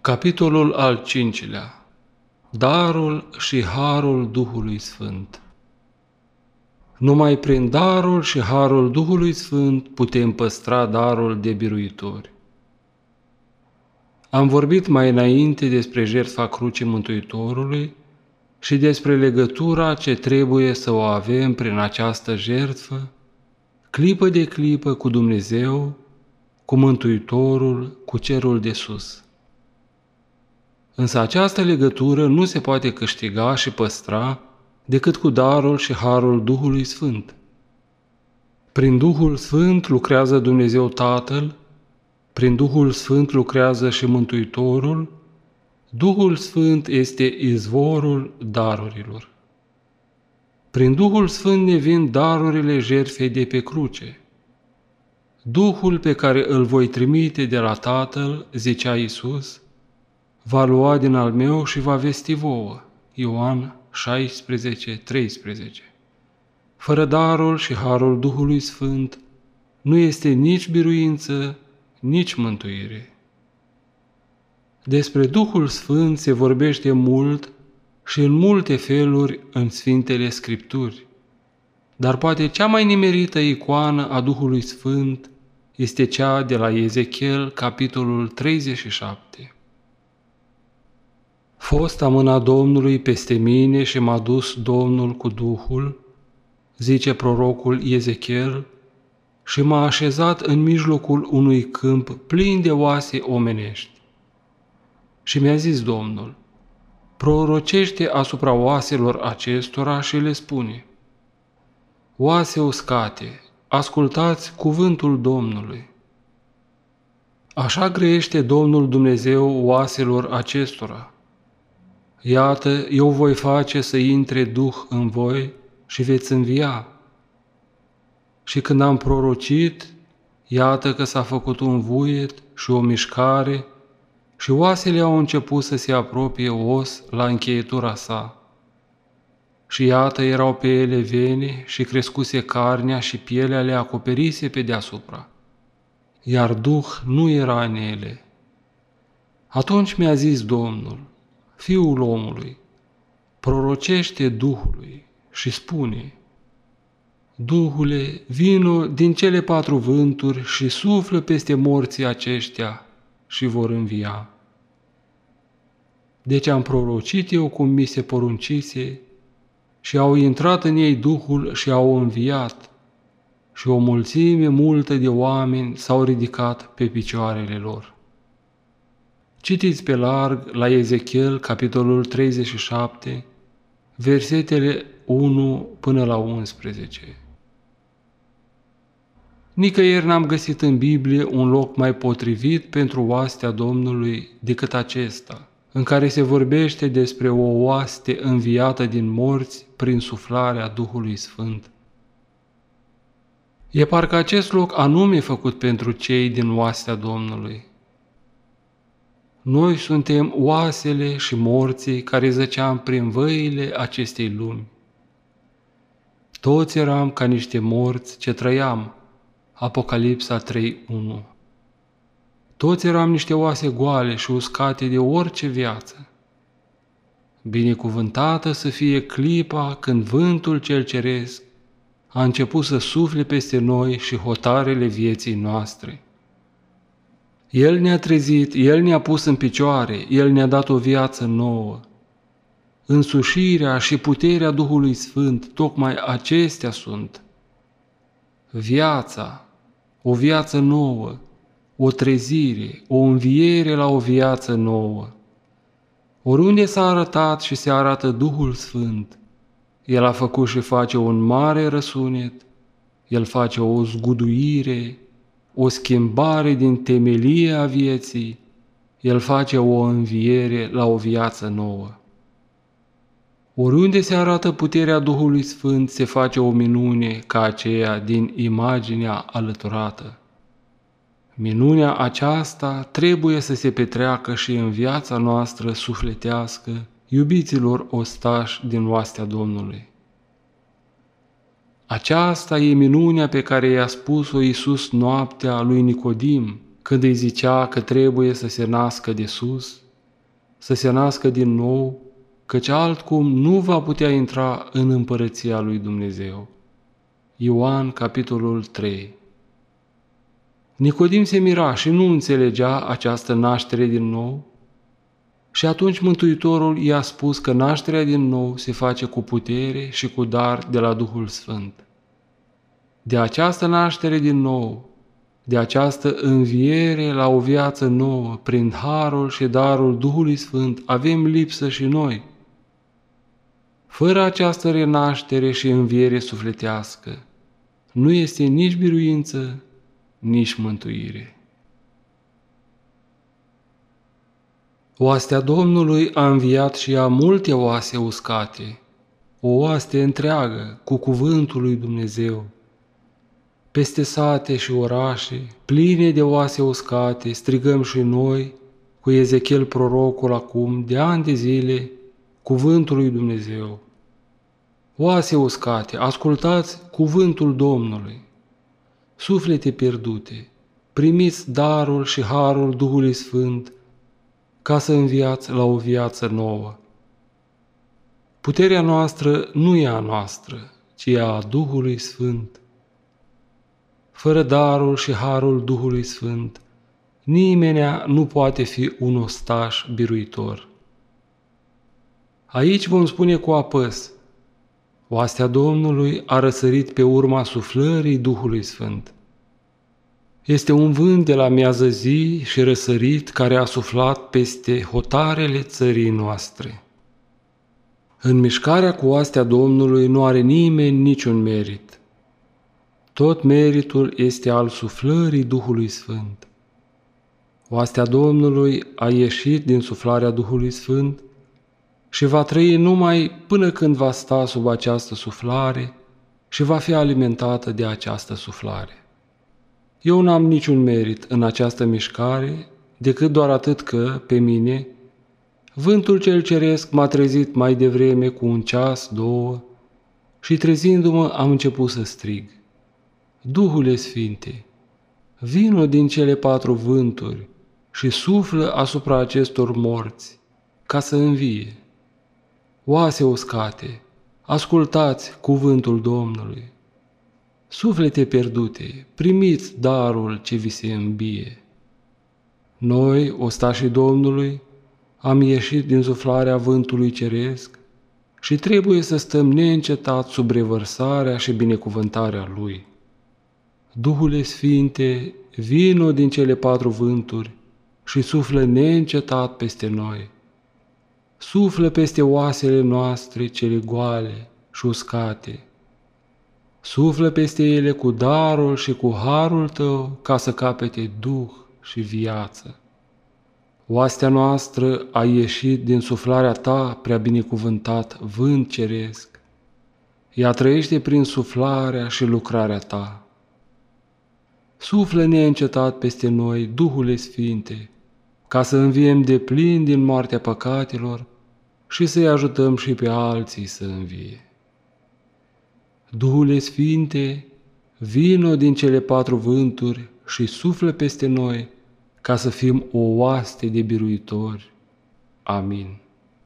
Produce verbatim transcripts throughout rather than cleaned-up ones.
Capitolul al cincilea. Darul și harul Duhului Sfânt. Numai prin darul și harul Duhului Sfânt putem păstra darul de biruitori. Am vorbit mai înainte despre jertfa crucii Mântuitorului și despre legătura ce trebuie să o avem prin această jertfă, clipă de clipă cu Dumnezeu, cu Mântuitorul, cu cerul de sus. Însă această legătură nu se poate câștiga și păstra decât cu darul și harul Duhului Sfânt. Prin Duhul Sfânt lucrează Dumnezeu Tatăl, prin Duhul Sfânt lucrează și Mântuitorul, Duhul Sfânt este izvorul darurilor. Prin Duhul Sfânt ne vin darurile jertfei de pe cruce. Duhul pe care îl voi trimite de la Tatăl, zicea Iisus, va lua din al meu și va vesti vouă. Ioan șaisprezece, treisprezece. Fără darul și harul Duhului Sfânt nu este nici biruință, nici mântuire. Despre Duhul Sfânt se vorbește mult și în multe feluri în Sfintele Scripturi, dar poate cea mai nimerită icoană a Duhului Sfânt este cea de la Ezechiel, capitolul treizeci și șapte. Fosta mâna Domnului peste mine și m-a dus Domnul cu Duhul, zice prorocul Ezechiel, și m-a așezat în mijlocul unui câmp plin de oase omenești. Și mi-a zis Domnul, prorocește asupra oaselor acestora și le spune, oase uscate, ascultați cuvântul Domnului. Așa grăiește Domnul Dumnezeu oaselor acestora. Iată, eu voi face să intre Duh în voi și veți învia. Și când am prorocit, iată că s-a făcut un vuiet și o mișcare și oasele au început să se apropie os la încheietura sa. Și iată, erau pe ele vene și crescuse carnea și pielea le acoperise pe deasupra, iar Duh nu era în ele. Atunci mi-a zis Domnul, Fiul omului, prorocește Duhului și spune, Duhule, vino din cele patru vânturi și suflă peste morții aceștia și vor învia. Deci am prorocit eu cum mi se poruncise și au intrat în ei Duhul și au înviat și o mulțime multă de oameni s-au ridicat pe picioarele lor. Citiți pe larg la Ezechiel, capitolul treizeci și șapte, versetele unu până la unsprezece. Nicăieri n-am găsit în Biblie un loc mai potrivit pentru oastea Domnului decât acesta, în care se vorbește despre o oaste înviată din morți prin suflarea Duhului Sfânt. E parcă acest loc anume făcut pentru cei din oastea Domnului. Noi suntem oasele și morții care zăceam prin văile acestei lumi. Toți eram ca niște morți ce trăiam. Apocalipsa trei unu. Toți eram niște oase goale și uscate de orice viață. Binecuvântată să fie clipa când vântul cel ceresc a început să sufle peste noi și hotarele vieții noastre. El ne-a trezit, El ne-a pus în picioare, El ne-a dat o viață nouă. Însușirea și puterea Duhului Sfânt, tocmai acestea sunt. Viața, o viață nouă, o trezire, o înviere la o viață nouă. Oriunde s-a arătat și se arată Duhul Sfânt, El a făcut și face un mare răsunet, El face o zguduire, o schimbare din temelie a vieții, El face o înviere la o viață nouă. Oriunde se arată puterea Duhului Sfânt, se face o minune ca aceea din imaginea alăturată. Minunea aceasta trebuie să se petreacă și în viața noastră sufletească, iubiților ostași din oastea Domnului. Aceasta e minunea pe care i-a spus-o Iisus noaptea lui Nicodim, când îi zicea că trebuie să se nască de sus să se nască din nou, căci altcum nu va putea intra în împărăția lui Dumnezeu. Ioan, capitolul trei. Nicodim se mira și nu înțelegea această naștere din nou, și atunci Mântuitorul i-a spus că nașterea din nou se face cu putere și cu dar de la Duhul Sfânt. De această naștere din nou, de această înviere la o viață nouă, prin harul și darul Duhului Sfânt, avem lipsă și noi. Fără această renaștere și înviere sufletească, nu este nici biruință, nici mântuire. Oastea Domnului a înviat și ea multe oase uscate, o oaste întreagă cu cuvântul lui Dumnezeu. Peste sate și orașe, pline de oase uscate, strigăm și noi, cu Ezechiel prorocul acum, de ani de zile, cuvântul lui Dumnezeu. Oase uscate, ascultați cuvântul Domnului. Suflete pierdute, primiți darul și harul Duhului Sfânt, ca să înviați la o viață nouă. Puterea noastră nu e a noastră, ci e a Duhului Sfânt. Fără darul și harul Duhului Sfânt, nimenea nu poate fi un ostaș biruitor. Aici vom spune cu apăs, oastea Domnului a răsărit pe urma suflării Duhului Sfânt. Este un vânt de la miază zi și răsărit care a suflat peste hotarele țării noastre. În mișcarea cu oastea Domnului nu are nimeni niciun merit. Tot meritul este al suflării Duhului Sfânt. Oastea Domnului a ieșit din suflarea Duhului Sfânt și va trăi numai până când va sta sub această suflare și va fi alimentată de această suflare. Eu n-am niciun merit în această mișcare, decât doar atât că, pe mine, vântul cel ceresc m-a trezit mai devreme cu un ceas, două, și trezindu-mă am început să strig: Duhule Sfinte, vino din cele patru vânturi și suflă asupra acestor morți, ca să învie. Oase uscate, ascultați cuvântul Domnului. Suflete pierdute, primiți darul ce vi se îmbie. Noi, ostașii Domnului, am ieșit din suflarea vântului ceresc și trebuie să stăm neîncetat sub revărsarea și binecuvântarea Lui. Duhule Sfinte, vino din cele patru vânturi și suflă neîncetat peste noi. Suflă peste oasele noastre cele goale și uscate. Suflă peste ele cu darul și cu harul Tău ca să capete duh și viață. Oastea noastră a ieșit din suflarea Ta, prea binecuvântat vânt ceresc. Ea trăiește prin suflarea și lucrarea Ta. Suflă neîncetat peste noi, Duhule Sfinte, ca să înviem de plin din moartea păcatelor și să-i ajutăm și pe alții să învie. Duhule Sfinte, vino din cele patru vânturi și suflă peste noi, ca să fim o oaste de biruitori. Amin.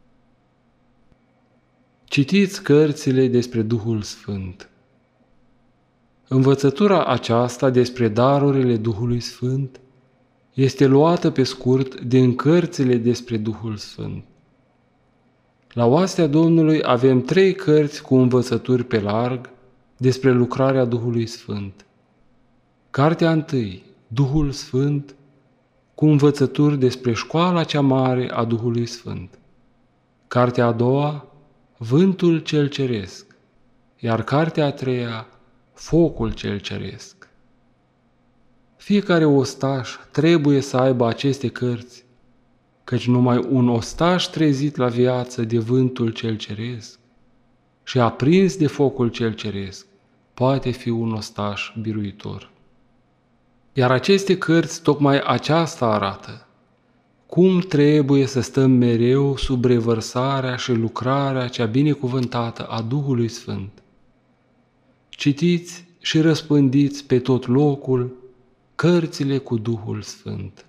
Citiți cărțile despre Duhul Sfânt. Învățătura aceasta despre darurile Duhului Sfânt este luată pe scurt din cărțile despre Duhul Sfânt. La oastea Domnului avem trei cărți cu învățături pe larg despre lucrarea Duhului Sfânt. Cartea întâi, Duhul Sfânt, cu învățături despre școala cea mare a Duhului Sfânt. Cartea a doua, Vântul cel ceresc, iar cartea a treia, Focul cel ceresc. Fiecare ostaș trebuie să aibă aceste cărți, căci numai un ostaș trezit la viață de vântul cel ceresc și aprins de focul cel ceresc poate fi un ostaș biruitor. Iar aceste cărți tocmai aceasta arată: cum trebuie să stăm mereu sub revărsarea și lucrarea cea binecuvântată a Duhului Sfânt. Citiți și răspândiți pe tot locul cărțile cu Duhul Sfânt.